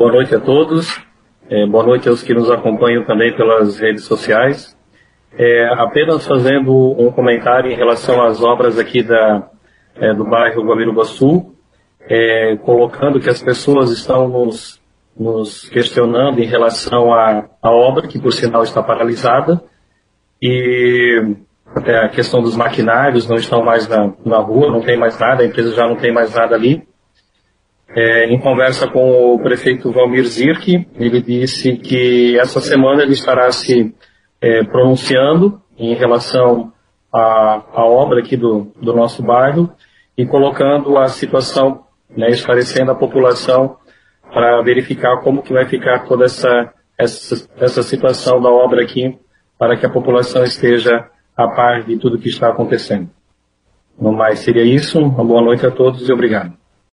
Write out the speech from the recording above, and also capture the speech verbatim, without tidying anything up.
Boa noite a todos, é, boa noite aos que nos acompanham também pelas redes sociais. É, apenas fazendo um comentário em relação às obras aqui da, é, do bairro Guabiruba Sul, é, colocando que as pessoas estão nos, nos questionando em relação à, à obra, que por sinal está paralisada, e até a questão dos maquinários não estão mais na, na rua, não tem mais nada, a empresa já não tem mais nada ali. É, em conversa com o prefeito Valmir Zirk, ele disse que essa semana ele estará se é, pronunciando em relação à, à obra aqui do, do nosso bairro e colocando a situação, né, esclarecendo a população para verificar como que vai ficar toda essa, essa, essa situação da obra aqui, para que a população esteja a par de tudo que está acontecendo. No mais seria isso, uma boa noite a todos e obrigado.